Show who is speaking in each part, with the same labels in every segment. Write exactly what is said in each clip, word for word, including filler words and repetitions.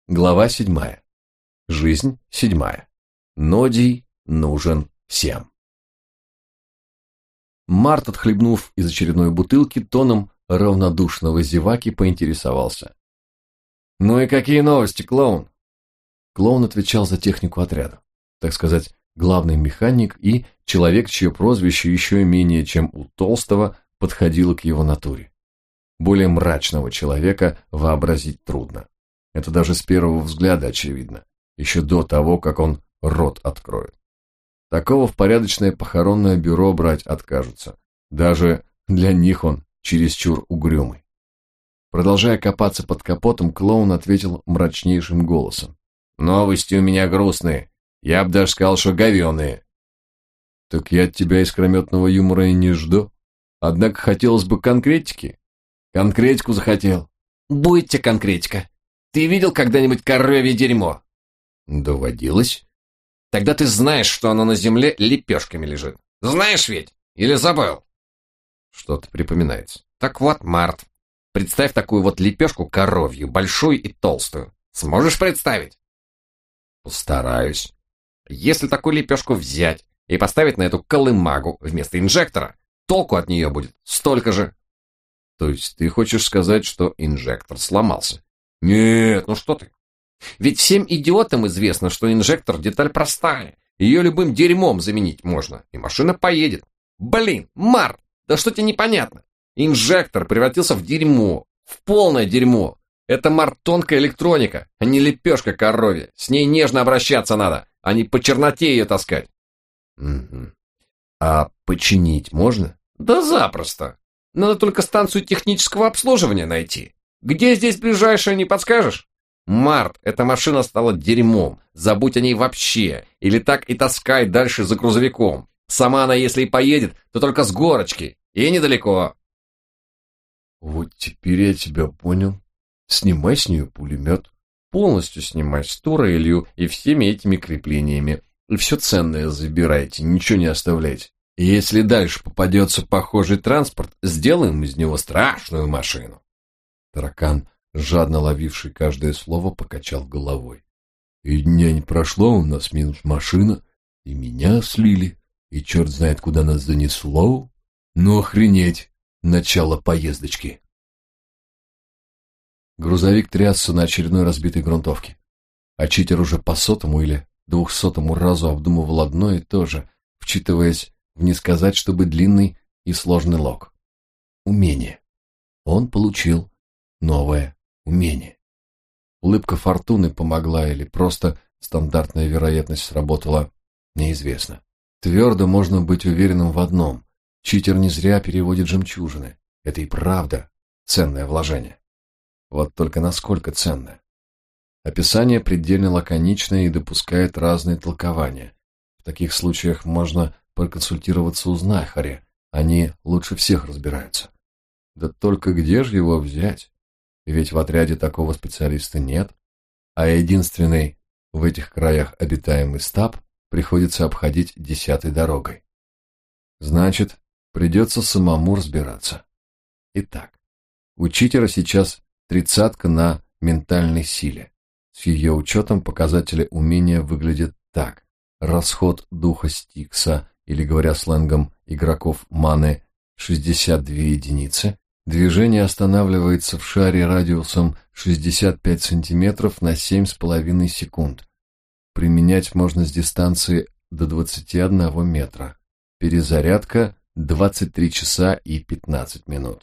Speaker 1: Глава седьмая. Жизнь седьмая. Нодий нужен всем. Март, отхлебнув из очередной бутылки, тоном равнодушного зеваки поинтересовался. «Ну и какие новости, клоун?» Клоун отвечал за технику отряда, так сказать, главный механик и человек, чье прозвище еще менее чем у Толстого подходило к его натуре. Более мрачного человека вообразить трудно. Это даже с первого взгляда очевидно, еще до того, как он рот откроет. Такого в порядочное похоронное бюро брать откажутся. Даже для них он чересчур угрюмый. Продолжая копаться под капотом, клоун ответил мрачнейшим голосом. «Новости у меня грустные. Я бы даже сказал, что говёные». «Так я от тебя искрометного юмора и не жду. Однако хотелось бы конкретики». «Конкретику захотел». «Будьте конкретика. Ты видел когда-нибудь коровье дерьмо?» «Доводилось». «Тогда ты знаешь, что оно на земле лепешками лежит. Знаешь ведь? Или забыл?» «Что-то припоминается». «Так вот, Март, представь такую вот лепешку коровью, большую и толстую. Сможешь представить?» «Постараюсь». «Если такую лепешку взять и поставить на эту колымагу вместо инжектора, толку от нее будет столько же». «То есть ты хочешь сказать, что инжектор сломался?» «Нет, ну что ты. Ведь всем идиотам известно, что инжектор – деталь простая. Ее любым дерьмом заменить можно, и машина поедет. Блин, Март, да что тебе непонятно? Инжектор превратился в дерьмо, в полное дерьмо. Это, Март, тонкая электроника, а не лепешка коровья. С ней нежно обращаться надо, а не по черноте ее таскать». «Угу. А починить можно?» «Да запросто. Надо только станцию технического обслуживания найти. Где здесь ближайшая, не подскажешь?» «Март, эта машина стала дерьмом. Забудь о ней вообще. Или так и таскай дальше за грузовиком. Сама она, если и поедет, то только с горочки. И недалеко». «Вот теперь я тебя понял. Снимай с нее пулемет. Полностью снимай с турелью и всеми этими креплениями. И все ценное забирайте, ничего не оставляйте. И если дальше попадется похожий транспорт, сделаем из него страшную машину». Таракан, жадно ловивший каждое слово, покачал головой. «И дня не прошло, у нас минус машина, и меня слили, и черт знает, куда нас занесло. Ну охренеть, начало поездочки». Грузовик трясся на очередной разбитой грунтовке, а читер уже по сотому или двухсотому разу обдумывал одно и то же, вчитываясь в не сказать, чтобы длинный и сложный лог. Умение. Он получил новое умение. Улыбка фортуны помогла или просто стандартная вероятность сработала, неизвестно. Твердо можно быть уверенным в одном. Читер не зря переводит жемчужины. Это и правда ценное вложение. Вот только насколько ценное? Описание предельно лаконичное и допускает разные толкования. В таких случаях можно проконсультироваться у знахаря. Они лучше всех разбираются. Да только где же его взять? Ведь в отряде такого специалиста нет, а единственный в этих краях обитаемый стаб приходится обходить десятой дорогой. Значит, придется самому разбираться. Итак, у читера сейчас тридцатка на ментальной силе. С ее учетом показатели умения выглядят так. Расход духа Стикса, или, говоря сленгом игроков маны, шестьдесят две единицы. Движение останавливается в шаре радиусом шестьдесят пять сантиметров на семь с половиной секунд. Применять можно с дистанции до двадцати одного метра. Перезарядка двадцать три часа и пятнадцать минут.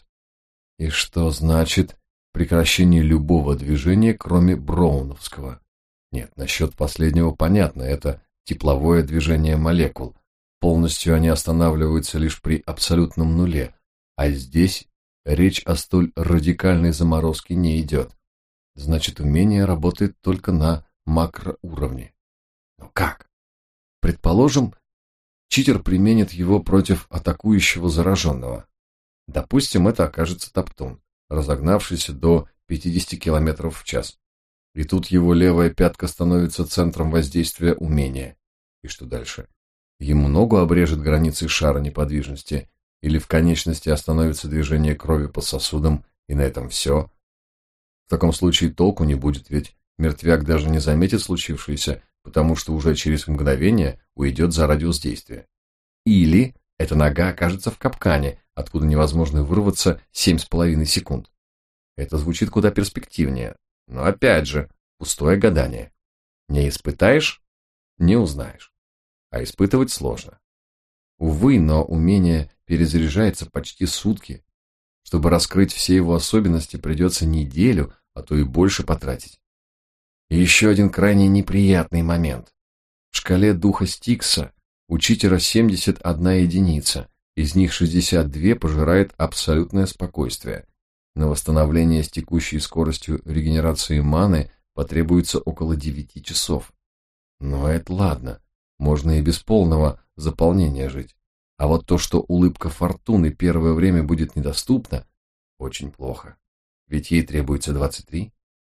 Speaker 1: И что значит прекращение любого движения, кроме броуновского? Нет, насчет последнего понятно, это тепловое движение молекул. Полностью они останавливаются лишь при абсолютном нуле, а здесь речь о столь радикальной заморозке не идет. Значит, умение работает только на макроуровне. Но как? Предположим, читер применит его против атакующего зараженного. Допустим, это окажется Топтун, разогнавшийся до пятидесяти километров в час. И тут его левая пятка становится центром воздействия умения. И что дальше? Ему ногу обрежет границей шара неподвижности, или в конечности остановится движение крови по сосудам, и на этом все. В таком случае толку не будет, ведь Мертвяк даже не заметит случившееся, потому что уже через мгновение уйдет за радиус действия. Или эта нога окажется в капкане, откуда невозможно вырваться семь с половиной секунд. Это звучит куда перспективнее, но опять же, пустое гадание. Не испытаешь – не узнаешь. А испытывать сложно. Увы, но умение перезаряжается почти сутки. Чтобы раскрыть все его особенности, придется неделю, а то и больше потратить. И еще один крайне неприятный момент. В шкале духа Стикса у читера семьдесят одна единица, из них шестьдесят две пожирает абсолютное спокойствие. На восстановление с текущей скоростью регенерации маны потребуется около девяти часов. Но это ладно, можно и без полного заполнения жить. А вот то, что улыбка фортуны первое время будет недоступна, очень плохо. Ведь ей требуется двадцать три.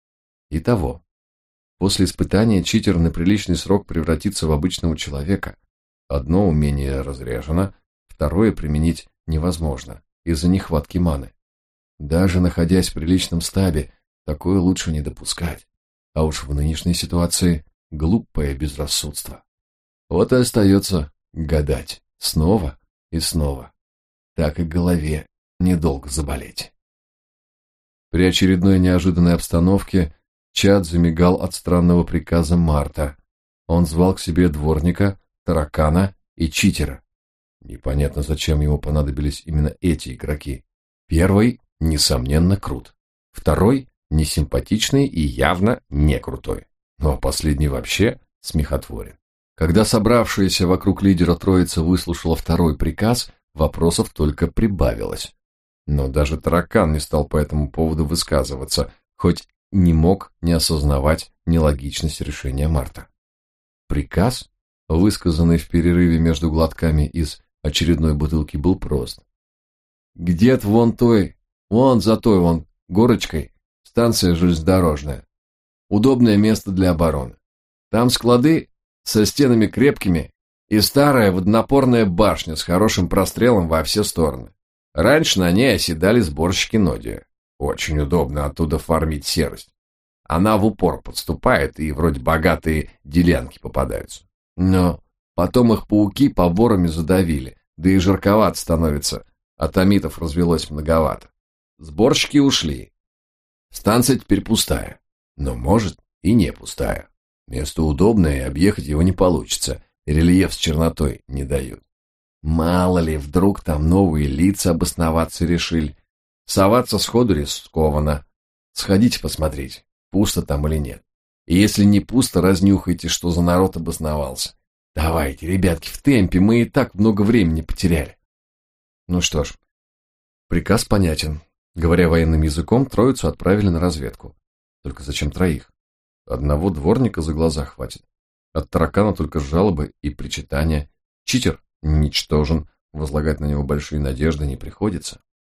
Speaker 1: Итого, после испытания читер на приличный срок превратится в обычного человека. Одно умение разряжено, второе применить невозможно из-за нехватки маны. Даже находясь в приличном стабе, такое лучше не допускать. А уж в нынешней ситуации глупое безрассудство. Вот и остается гадать снова и снова. Так и голове недолго заболеть. При очередной неожиданной обстановке чат замигал от странного приказа Марта. Он звал к себе дворника, таракана и читера. Непонятно, зачем ему понадобились именно эти игроки. Первый, несомненно, крут. Второй, несимпатичный и явно не крутой. Ну а последний вообще смехотворен. Когда собравшаяся вокруг лидера троица выслушала второй приказ, вопросов только прибавилось. Но даже таракан не стал по этому поводу высказываться, хоть не мог не осознавать нелогичность решения Марта. Приказ, высказанный в перерыве между глотками из очередной бутылки, был прост. «Где-то вон той, вон за той вон горочкой, станция железнодорожная. Удобное место для обороны. Там склады со стенами крепкими и старая водонапорная башня с хорошим прострелом во все стороны. Раньше на ней оседали сборщики нодия. Очень удобно оттуда фармить серость. Она в упор подступает, и вроде богатые делянки попадаются. Но потом их пауки поборами задавили, да и жарковато становится, а томитов развелось многовато. Сборщики ушли. Станция теперь пустая, но может и не пустая. Место удобное, и объехать его не получится, рельеф с чернотой не дают. Мало ли, вдруг там новые лица обосноваться решили. Соваться сходу рискованно. Сходите посмотреть, пусто там или нет. И если не пусто, разнюхайте, что за народ обосновался. Давайте, ребятки, в темпе, мы и так много времени потеряли. Ну что ж, приказ понятен. Говоря военным языком, троицу отправили на разведку. Только зачем троих? Одного дворника за глаза хватит. От таракана только жалобы и причитания. Читер ничтожен, возлагать на него большие надежды не приходится.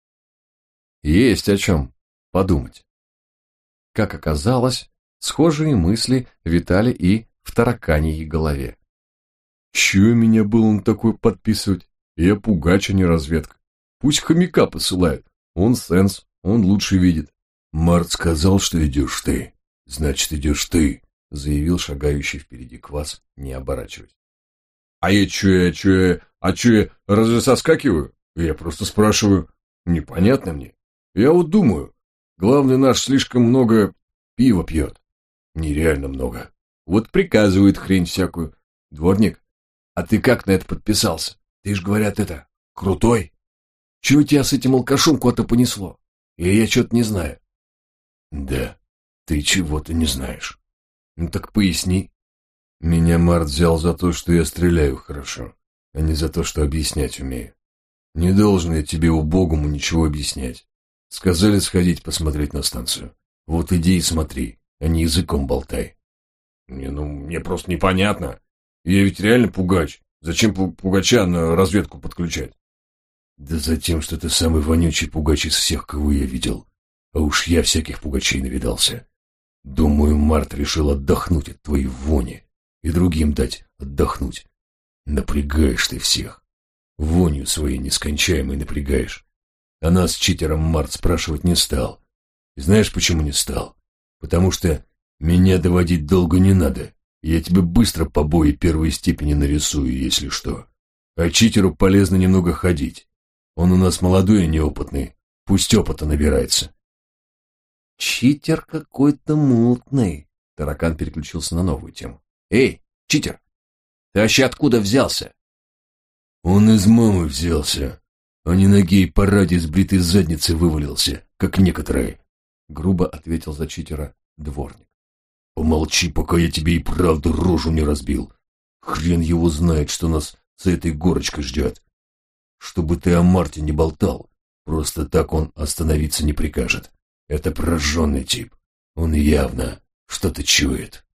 Speaker 1: Есть о чем подумать. Как оказалось, схожие мысли витали и в тараканьей голове. Чё меня был он такой подписывать? Я пугач, а не разведка. Пусть хомяка посылают. Он сенс, он лучше видит. Март сказал, что идешь ты. Значит, идешь ты, заявил шагающий впереди Квас, не оборачиваясь. А я чё, я чё, я, а чё, я разве соскакиваю? Я просто спрашиваю. Непонятно мне. Я вот думаю, главный наш слишком много пива пьет. Нереально много. Вот приказывает хрень всякую. Дворник, а ты как на это подписался? Ты ж, говорят, это, крутой. Чего тебя с этим алкашом куда-то понесло? Или я что-то не знаю? Да, ты чего-то не знаешь. Ну так поясни. Меня Март взял за то, что я стреляю хорошо, а не за то, что объяснять умею. Не должен я тебе, убогому, ничего объяснять. Сказали сходить посмотреть на станцию. Вот иди и смотри, а не языком болтай. Не, ну, мне просто непонятно. Я ведь реально пугач. Зачем пугача на разведку подключать? Да за тем, что ты самый вонючий пугач из всех, кого я видел. А уж я всяких пугачей навидался. Думаю, Март решил отдохнуть от твоей вони и другим дать отдохнуть. Напрягаешь ты всех. Вонью своей нескончаемой напрягаешь. А нас с читером Март спрашивать не стал. И знаешь, почему не стал? Потому что
Speaker 2: Меня доводить долго не надо. Я тебе быстро побои первой степени нарисую, если что. А читеру полезно немного ходить. Он у нас молодой и неопытный. Пусть опыта набирается.
Speaker 1: Читер какой-то мутный. Таракан переключился на новую тему. Эй, читер, ты вообще откуда взялся?
Speaker 2: Он из мамы взялся, а не на гей-параде с бритой задницы вывалился, как некоторые. Грубо ответил за читера дворник. Помолчи, пока я тебе и правда рожу не разбил. Хрен его знает, что нас за этой горочкой ждет. Чтобы ты о Марте не болтал, просто так он остановиться не прикажет. Это прожженный тип. Он явно что-то чует.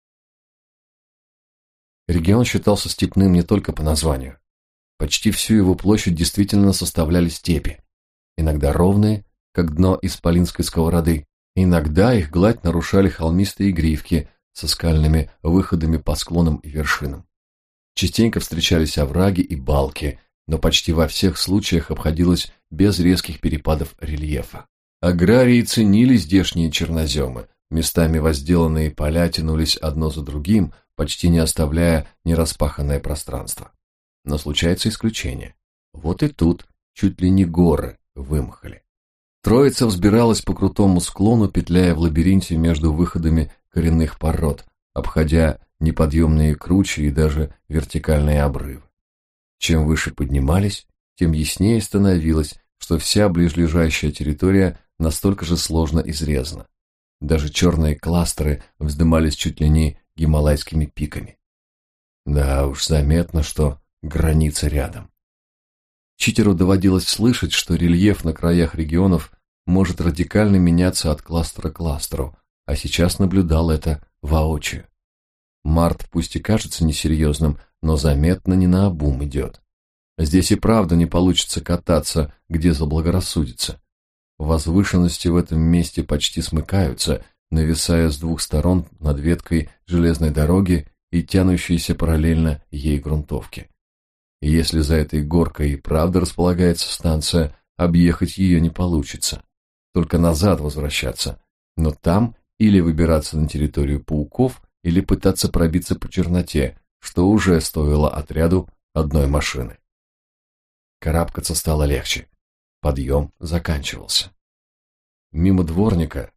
Speaker 1: Регион считался степным не только по названию. Почти всю его площадь действительно составляли степи. Иногда ровные, как дно исполинской сковороды. Иногда их гладь нарушали холмистые гривки со скальными выходами по склонам и вершинам. Частенько встречались овраги и балки, но почти во всех случаях обходилось без резких перепадов рельефа. Аграрии ценили здешние черноземы, местами возделанные поля тянулись одно за другим, почти не оставляя нераспаханное пространство. Но случается исключение. Вот и тут чуть ли не горы вымахали. Троица взбиралась по крутому склону, петляя в лабиринте между выходами коренных пород, обходя неподъемные кручи и даже вертикальные обрывы. Чем выше поднимались, тем яснее становилось, что вся близлежащая территория настолько же сложно изрезана. Даже черные кластеры вздымались чуть ли не гималайскими пиками. Да уж, заметно, что граница рядом. Читеру доводилось слышать, что рельеф на краях регионов может радикально меняться от кластера к кластеру, а сейчас наблюдал это воочию. Март пусть и кажется несерьезным, но заметно не наобум идет. Здесь и правда не получится кататься, где заблагорассудится. Возвышенности в этом месте почти смыкаются, нависая с двух сторон над веткой железной дороги и тянущейся параллельно ей грунтовки. И если за этой горкой и правда располагается станция, объехать ее не получится. Только назад возвращаться. Но там или выбираться на территорию пауков, или пытаться пробиться по черноте, что уже стоило отряду одной машины. Карабкаться стало легче. Подъем заканчивался. Мимо дворника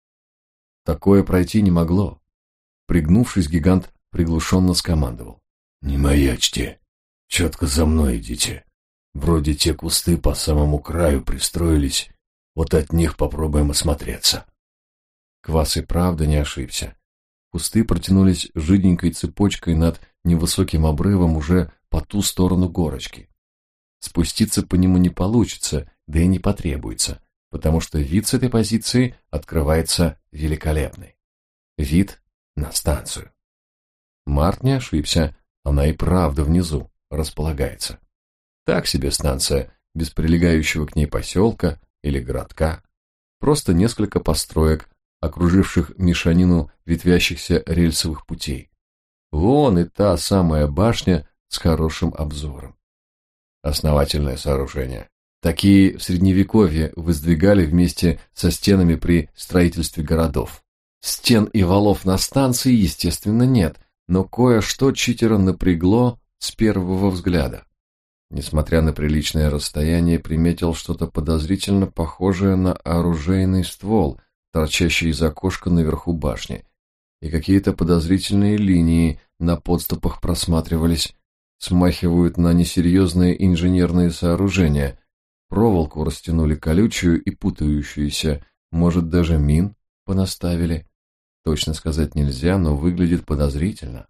Speaker 1: такое пройти не могло. Пригнувшись, гигант приглушенно скомандовал.
Speaker 2: «Не маячьте. Четко за мной идите. Вроде те кусты по самому краю пристроились. Вот от них попробуем осмотреться».
Speaker 1: Квас и правда не ошибся. Кусты протянулись жиденькой цепочкой над невысоким обрывом уже по ту сторону горочки. Спуститься по нему не получится, да и не потребуется, потому что вид с этой позиции открывается великолепный. Вид на станцию. Март не ошибся, она и правда внизу располагается. Так себе станция, без прилегающего к ней поселка или городка. Просто несколько построек, окруживших мешанину ветвящихся рельсовых путей. Вон и та самая башня с хорошим обзором. Основательное сооружение. Такие в Средневековье воздвигали вместе со стенами при строительстве городов. Стен и валов на станции, естественно, нет, но кое-что читера напрягло с первого взгляда. Несмотря на приличное расстояние, приметил что-то подозрительно похожее на оружейный ствол, торчащий из окошка наверху башни, и какие-то подозрительные линии на подступах просматривались, смахивают на несерьезные инженерные сооружения. Проволоку растянули колючую и путающуюся, может, даже мин понаставили. Точно сказать нельзя, но выглядит подозрительно.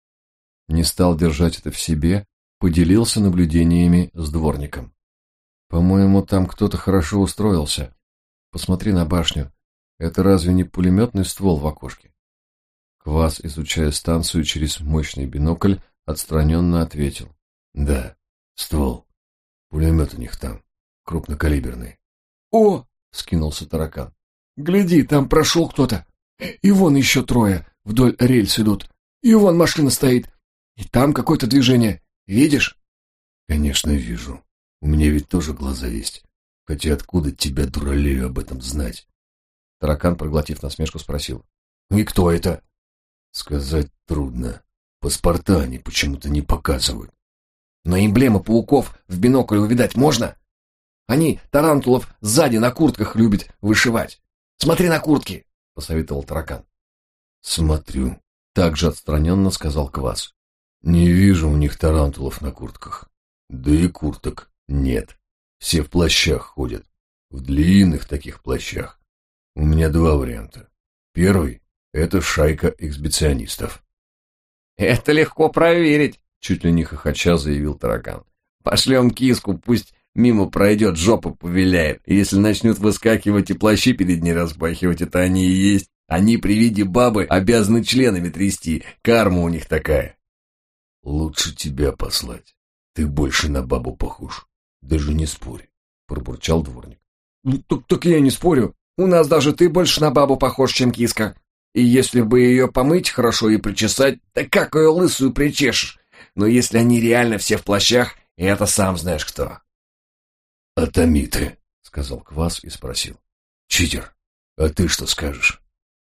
Speaker 1: Не стал держать это в себе, поделился наблюдениями с дворником. По-моему, там кто-то хорошо устроился. Посмотри на башню. Это разве не пулеметный ствол в окошке? Квас, изучая станцию через мощный бинокль, отстраненно ответил.
Speaker 2: Да, ствол. Пулемет у них там, крупнокалиберный.
Speaker 3: О! — скинулся таракан. Гляди, там прошел кто-то. И вон еще трое вдоль рельс идут. И вон машина стоит. И там какое-то движение. Видишь?
Speaker 2: Конечно, вижу. У меня ведь тоже глаза есть. Хотя откуда тебя, дуралею, об этом знать?
Speaker 1: Таракан, проглотив насмешку, спросил.
Speaker 3: И кто это?
Speaker 2: Сказать трудно. Паспорта они почему-то не показывают.
Speaker 3: Но эмблемы пауков в бинокль увидать можно? Они тарантулов сзади на куртках любят вышивать. Смотри на куртки, посоветовал таракан.
Speaker 2: Смотрю. Так же отстраненно сказал Квас. Не вижу у них тарантулов на куртках. Да и курток нет. Все в плащах ходят. В длинных таких плащах. У меня два варианта. Первый — это шайка эксбиционистов.
Speaker 1: «Это легко проверить», — чуть ли не хохоча заявил таракан. «Пошлем киску, пусть мимо пройдет, жопу повиляет. И если начнут выскакивать и плащи перед ней распахивать, это они и есть. Они при виде бабы обязаны членами трясти. Карма у них такая».
Speaker 2: «Лучше тебя послать. Ты больше на бабу похож. Даже не спорь», — пробурчал дворник.
Speaker 3: «Так, так я не спорю. У нас даже ты больше на бабу похож, чем киска. И если бы ее помыть хорошо и причесать, так как ее лысую причешешь? Но если они реально все в плащах, это сам знаешь кто».
Speaker 2: «Атомиты», — сказал Квас и спросил. «Читер, а ты что скажешь?»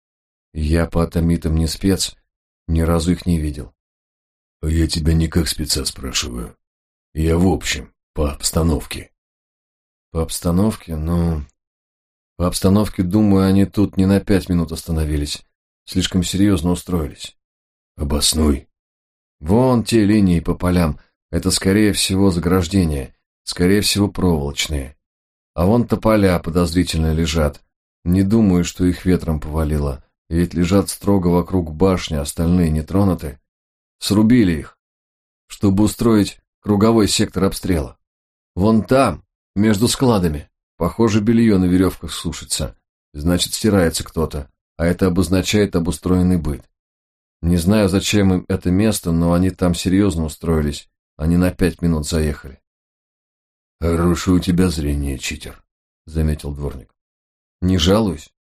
Speaker 1: «Я по атомитам не спец, ни разу их не видел».
Speaker 2: «Я тебя не как спеца спрашиваю. Я в общем, по обстановке».
Speaker 1: «По обстановке? Ну...» «По обстановке, думаю, они тут не на пять минут остановились. Слишком серьезно устроились».
Speaker 2: «Обоснуй».
Speaker 1: «Вон те линии по полям. Это, скорее всего, заграждения. Скорее всего, проволочные. А вон тополя подозрительно лежат. Не думаю, что их ветром повалило. Ведь лежат строго вокруг башни, остальные не тронуты. Срубили их, чтобы устроить круговой сектор обстрела. Вон там, между складами, похоже, белье на веревках сушится. Значит, стирается кто-то, а это обозначает обустроенный быт. Не знаю, зачем им это место, но они там серьезно устроились. Они на пять минут заехали».
Speaker 2: «Хорошее у тебя зрение, читер», — заметил дворник.
Speaker 1: «Не жалуюсь».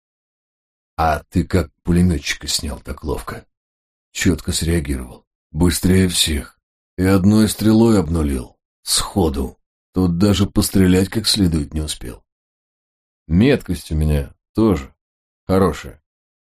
Speaker 2: «А ты как пулеметчика снял так ловко? Четко среагировал. Быстрее всех. И одной стрелой обнулил. Сходу. Тут даже пострелять как следует не успел».
Speaker 1: «Меткость у меня тоже хорошая».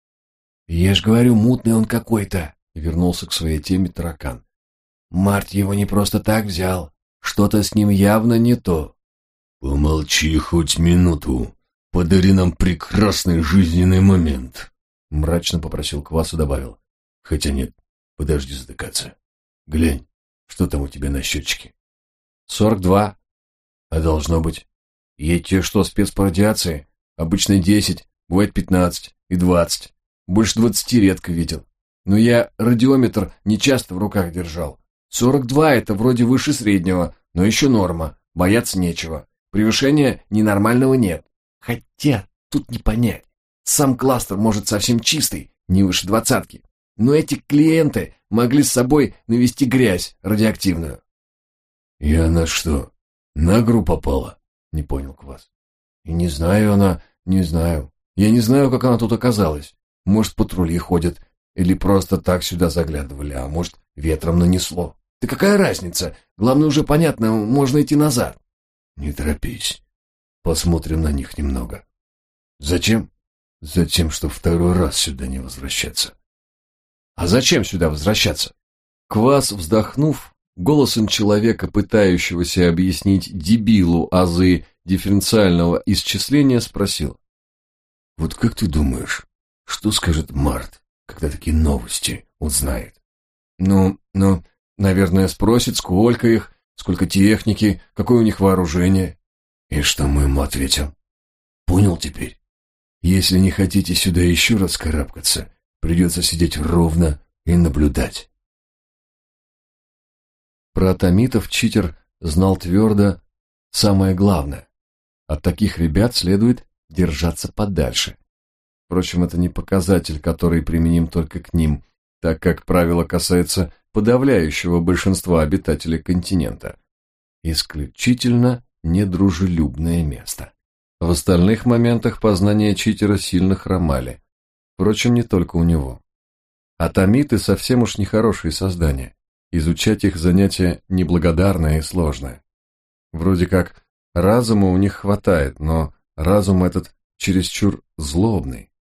Speaker 3: «Я ж говорю, мутный он какой-то», — вернулся к своей теме таракан. «Март его не просто так взял. Что-то с ним явно не то».
Speaker 2: «Помолчи хоть минуту. Подари нам прекрасный жизненный момент», — мрачно попросил Квас и добавил. «Хотя нет, подожди затыкаться. Глянь, что там у тебя на счетчике?»
Speaker 1: «Сорок два».
Speaker 3: «А должно быть. Я тебе что, спец по радиации? Обычно десять, бывает пятнадцать и двадцать. Больше двадцати редко видел. Но я радиометр не часто в руках держал. Сорок два это вроде выше среднего, но еще норма. Бояться нечего. Превышения ненормального нет. Хотя тут не понять. Сам кластер может совсем чистый, не выше двадцатки. Но эти клиенты могли с собой навести грязь радиоактивную».
Speaker 2: «И она что, на гру попала?» — не понял Квас.
Speaker 3: «И не знаю она, не знаю. Я не знаю, как она тут оказалась. Может, патрули ходят, или просто так сюда заглядывали, а может, ветром нанесло. Да какая разница? Главное, уже понятно, можно идти назад».
Speaker 2: «Не торопись. Посмотрим на них немного».
Speaker 3: «Зачем?»
Speaker 2: «Затем, что второй раз сюда не возвращаться».
Speaker 3: «А зачем сюда возвращаться?»
Speaker 1: Квас, вздохнув, голосом человека, пытающегося объяснить дебилу азы дифференциального исчисления, спросил.
Speaker 2: «Вот как ты думаешь, что скажет Март, когда такие новости узнает?»
Speaker 3: «Ну, ну, наверное, спросит, сколько их, сколько техники, какое у них вооружение».
Speaker 2: «И что мы ему ответим? Понял теперь? Если не хотите сюда еще раз карабкаться, придется сидеть ровно и наблюдать».
Speaker 1: Про атомитов читер знал твердо самое главное. От таких ребят следует держаться подальше. Впрочем, это не показатель, который применим только к ним, так как правило касается подавляющего большинства обитателей континента. Исключительно недружелюбное место. В остальных моментах познания читера сильно хромали. Впрочем, не только у него. Атомиты совсем уж нехорошие создания. Изучать их занятие неблагодарное и сложное. Вроде как разума у них хватает, но разум этот чересчур злобный.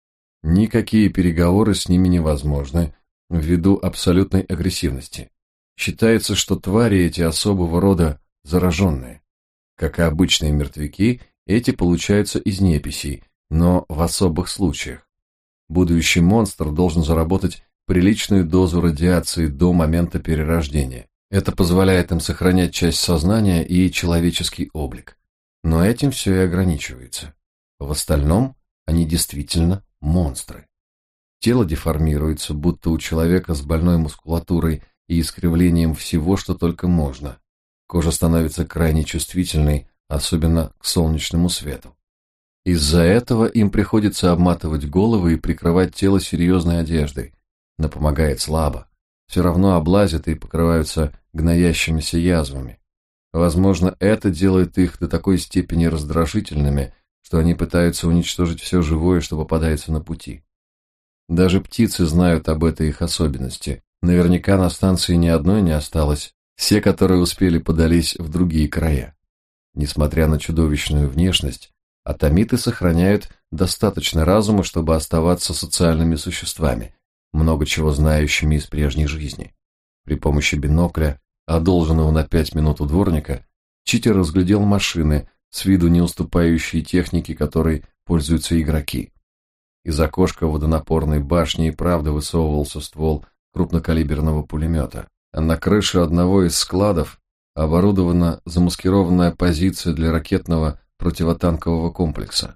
Speaker 1: Никакие переговоры с ними невозможны ввиду абсолютной агрессивности. Считается, что твари эти особого рода зараженные. Как и обычные мертвяки, эти получаются из неписей, но в особых случаях. Будущий монстр должен заработать приличную дозу радиации до момента перерождения. Это позволяет им сохранять часть сознания и человеческий облик. Но этим все и ограничивается. В остальном они действительно монстры. Тело деформируется, будто у человека с больной мускулатурой и искривлением всего, что только можно. Кожа становится крайне чувствительной, особенно к солнечному свету. Из-за этого им приходится обматывать головы и прикрывать тело серьезной одеждой. Но помогает слабо. Все равно облазят и покрываются гноящимися язвами. Возможно, это делает их до такой степени раздражительными, что они пытаются уничтожить все живое, что попадается на пути. Даже птицы знают об этой их особенности. Наверняка на станции ни одной не осталось. Все, которые успели, подались в другие края. Несмотря на чудовищную внешность, атомиты сохраняют достаточно разума, чтобы оставаться социальными существами, много чего знающими из прежней жизни. При помощи бинокля, одолженного на пять минут у дворника, читер разглядел машины, с виду не уступающие технике, которой пользуются игроки. Из окошка водонапорной башни и правда высовывался ствол крупнокалиберного пулемета, а на крыше одного из складов оборудована замаскированная позиция для ракетного противотанкового комплекса.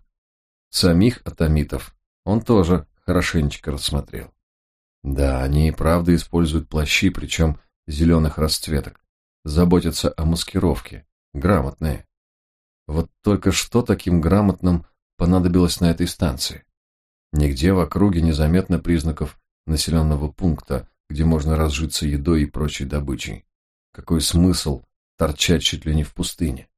Speaker 1: Самих атомитов он тоже хорошенечко рассмотрел. Да, они и правда используют плащи, причем зеленых расцветок, заботятся о маскировке, грамотные. Вот только что таким грамотным понадобилось на этой станции? Нигде в округе незаметно признаков населенного пункта, где можно разжиться едой и прочей добычей. Какой смысл торчать чуть ли не в пустыне?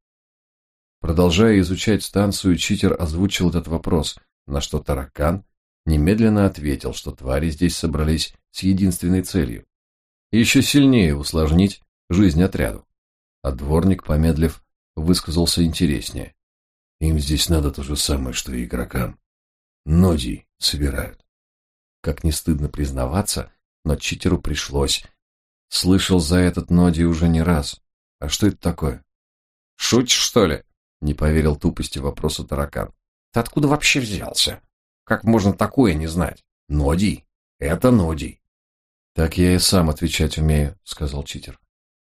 Speaker 1: Продолжая изучать станцию, читер озвучил этот вопрос, на что таракан немедленно ответил, что твари здесь собрались с единственной целью – еще сильнее усложнить жизнь отряду. А дворник, помедлив, высказался интереснее.
Speaker 2: Им здесь надо то же самое, что и игрокам. Ноди собирают.
Speaker 1: Как не стыдно признаваться, но читеру пришлось. Слышал за этот ноди уже не раз. А что это такое?
Speaker 3: Шутишь, что ли?
Speaker 1: Не поверил тупости вопроса таракан.
Speaker 3: Ты откуда вообще взялся? Как можно такое не знать? Ноди. Это ноди.
Speaker 1: Так я и сам отвечать умею, сказал читер.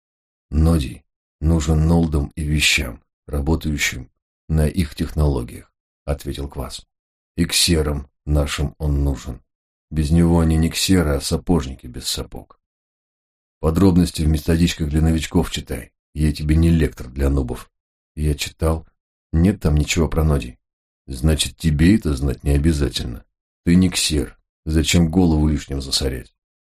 Speaker 2: Ноди нужен нолдам и вещам, работающим на их технологиях, ответил Квас. И ксерам нашим он нужен. Без него они не ксеры, а сапожники без сапог. Подробности в методичках для новичков читай. Я тебе не лектор для нубов.
Speaker 1: Я читал. Нет там ничего про ноди.
Speaker 2: Значит, тебе это знать не обязательно. Ты не ксер. Зачем голову лишним засорять?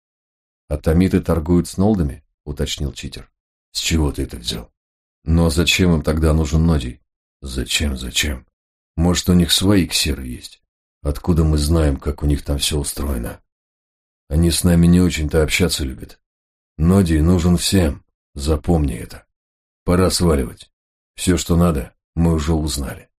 Speaker 1: Атомиты торгуют с нолдами? Уточнил читер.
Speaker 2: С чего ты это взял?
Speaker 1: Но зачем им тогда нужен ноди?
Speaker 2: Зачем, зачем? Может, у них свои ксеры есть? Откуда мы знаем, как у них там все устроено? Они с нами не очень-то общаться любят. Ноди нужен всем, запомни это. Пора сваливать. Все, что надо, мы уже узнали.